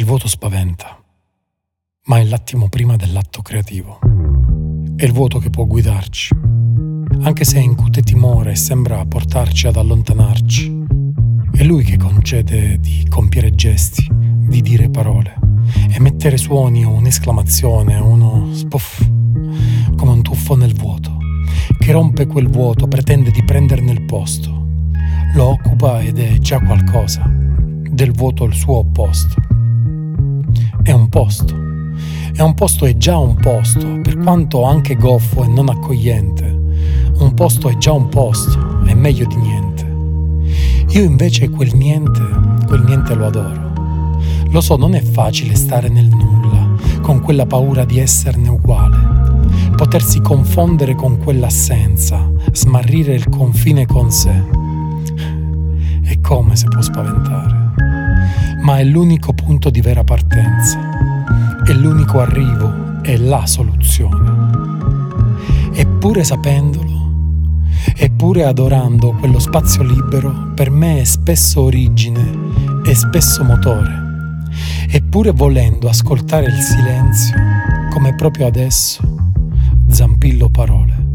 vuoto spaventa, ma è l'attimo prima dell'atto creativo. È il vuoto che può guidarci, anche se incute timore e sembra portarci ad allontanarci. È lui che concede di compiere gesti, di dire parole, emettere suoni o un'esclamazione, uno spuff, come un tuffo nel vuoto, che rompe quel vuoto, pretende di prenderne il posto. Lo occupa ed è già qualcosa, del vuoto il suo opposto. È un posto è già un posto, per quanto anche goffo e non accogliente. Un posto è già un posto, è meglio di niente. Io invece quel niente lo adoro. Lo so, non è facile stare nel nulla, con quella paura di esserne uguale, potersi confondere con quell'assenza, smarrire il confine con sé. E come se può spaventare. Ma è l'unico punto di vera partenza, è l'unico arrivo, è la soluzione. Eppure sapendolo, eppure adorando quello spazio libero, per me è spesso origine e spesso motore. Eppure volendo ascoltare il silenzio, come proprio adesso, zampillo parole.